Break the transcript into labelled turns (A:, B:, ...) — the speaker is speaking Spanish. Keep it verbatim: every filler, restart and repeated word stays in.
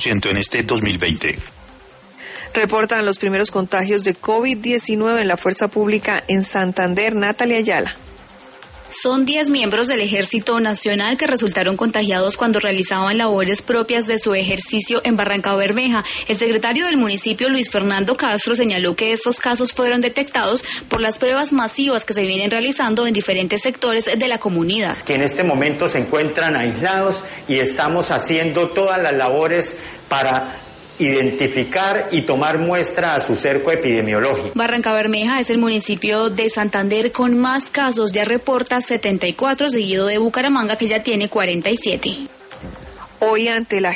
A: en este dos mil veinte.
B: Reportan los primeros contagios de COVID diecinueve en la fuerza pública en Santander. Natalia Ayala.
C: Son diez miembros del Ejército Nacional que resultaron contagiados cuando realizaban labores propias de su ejercicio en Barrancabermeja. El secretario del municipio, Luis Fernando Castro, señaló que estos casos fueron detectados por las pruebas masivas que se vienen realizando en diferentes sectores de la comunidad.
D: Que en este momento se encuentran aislados y estamos haciendo todas las labores para identificar y tomar muestra a su cerco epidemiológico.
C: Barrancabermeja es el municipio de Santander con más casos, ya reporta setenta y cuatro, seguido de Bucaramanga, que ya tiene cuarenta y siete.
B: Hoy, ante la